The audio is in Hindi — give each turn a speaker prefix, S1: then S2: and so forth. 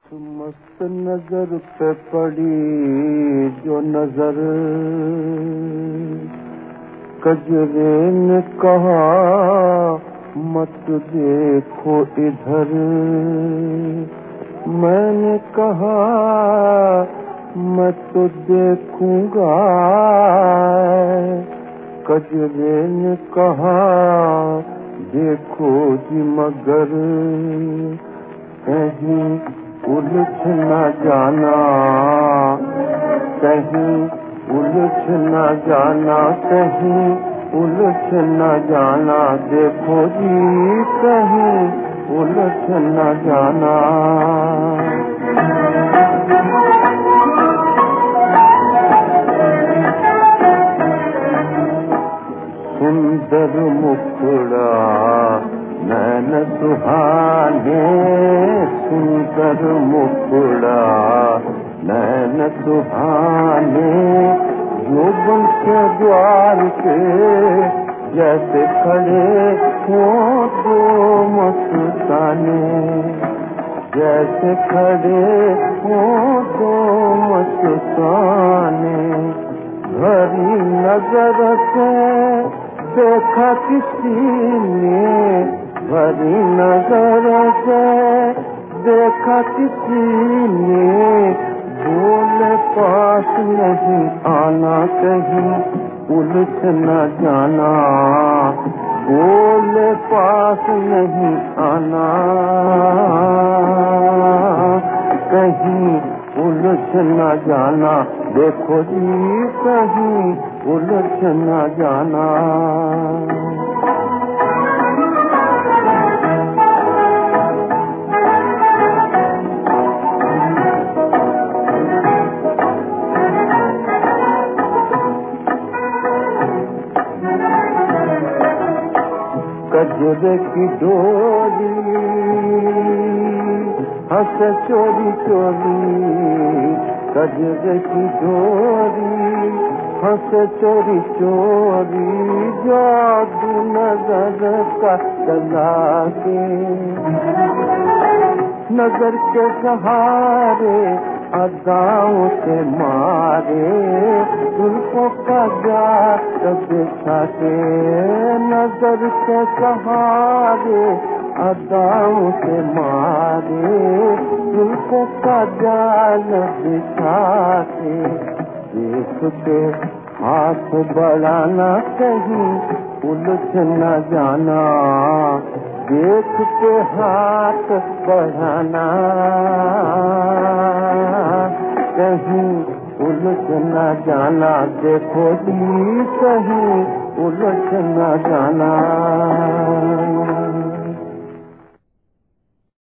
S1: मस्त नजर पे पड़ी जो नजर, कजरे ने कहा मत देखो इधर। मैंने कहा मैं तो देखूंगा। कजरे ने कहा देखो जी मगर कहीं उलझ न जाना, कहीं उलझ न जाना, कहीं उलझ न जाना। देखो जी कहीं उलझ न जाना। सुंदर मुखड़ा नैन सुहाने, सुंदर मुखड़ा नैन सुहाने। यौवन के द्वार पे जैसे खड़े हो दो मस्ताने, जैसे खड़े हो दो मस्ताने। भरी नजर से देखा किसी ने, भरी नजर से देखा किसी ने। बोले पास नहीं आना, कहीं उलझ न जाना। बोले पास नहीं आना, कहीं उलझ न जाना। देखो जी कहीं उलझ न जाना। कजरे की डोरी हंस चोरी चोरी, कजरे की डोरी हंस चोरी चोरी। जादू नजर का चला के, नजर के सहारे अदाओं से मारे। जुल्फों का जाल बिछा के, नजर के सहारे अदाओं से मारे। जुल्फों का जाल बिछा के, देख के हाथ बढ़ाना, कहीं उलझ न जाना। देख के हाथ बढ़ाना, कहीं उलझ न जाना। देखो जी कहीं उलझ न जाना।